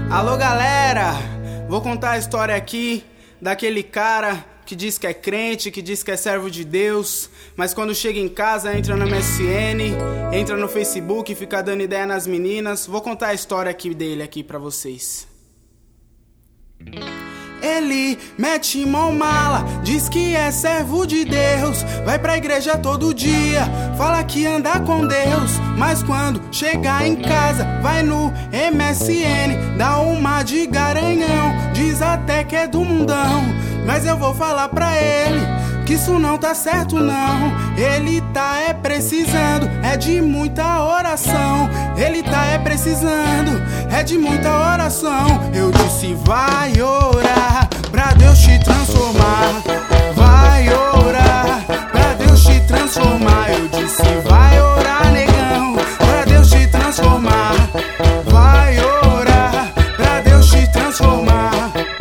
Alô galera, vou contar a história aqui daquele cara que diz que é crente, que diz que é servo de Deus, mas quando chega em casa entra no MSN, entra no Facebook e fica dando ideia nas meninas. Vou contar a história aqui dele aqui pra vocês. Ele mete mão mala, diz que é servo de Deus, vai pra igreja todo dia, fala que anda com Deus, mas quando chegar em casa vai no MSN, dá uma de garanhão, diz até que é do mundão. Mas eu vou falar pra ele que isso não tá certo não. Ele tá precisando de muita oração. Ele tá precisando de muita oração. Eu disse vai orar pra Deus te transformar. Vai orar pra Deus te transformar. Eu disse vai orar, negão, pra Deus te transformar. Vai orar pra Deus te transformar.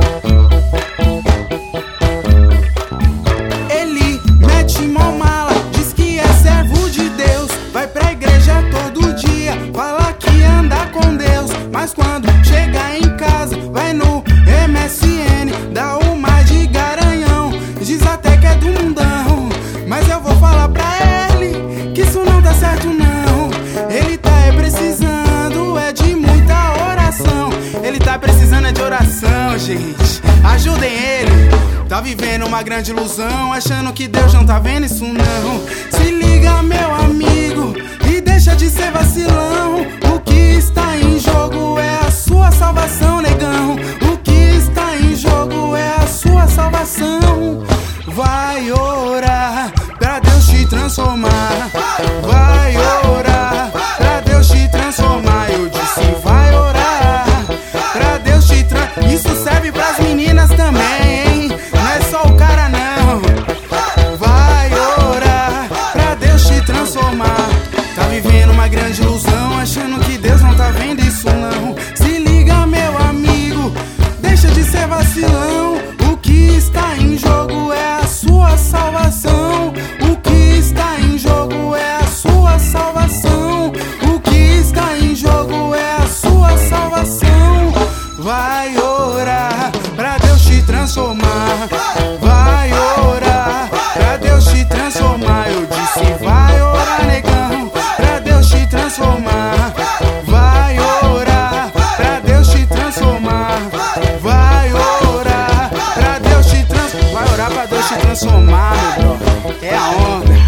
Mas quando chega em casa, vai no MSN, dá uma de garanhão, diz até que é do mundão. Mas eu vou falar pra ele que isso não tá certo não. Ele tá precisando de muita oração. Ele tá precisando de oração, gente. Ajudem ele. Tá vivendo uma grande ilusão, achando que Deus não tá vendo isso não. Se liga, meu amigo, e deixa de ser vacilão. O que está em jogo é a sua salvação, negão. O que está em jogo é a sua salvação. Vai orar pra Deus te transformar. Vai orar pra Deus te transformar. Eu disse vai orar pra Deus te transformar. Isso serve pras meninas também, não é só o cara não. Vai orar pra Deus te transformar. Tá vivendo uma grande ilusão, achando que Deus não tá vendo isso não. Se liga, meu amigo, deixa de ser vacilão. O que está em jogo é a sua salvação. O que está em jogo é a sua salvação. O que está em jogo é a sua salvação. Vai orar pra Deus te transformar. Vai orar pra Deus te transformar. Eu disse vai orar, negão, pra Deus te transformar. Vai orar pra Deus te transformar. Vai orar pra Deus te transformar. Vai orar pra Deus te transformar, meu brother. É a onda.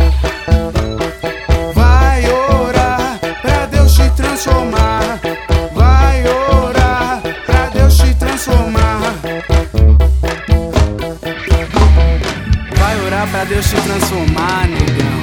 Vai orar pra Deus te transformar. Vai orar pra Deus te transformar. Vai orar pra Deus te transformar, negão.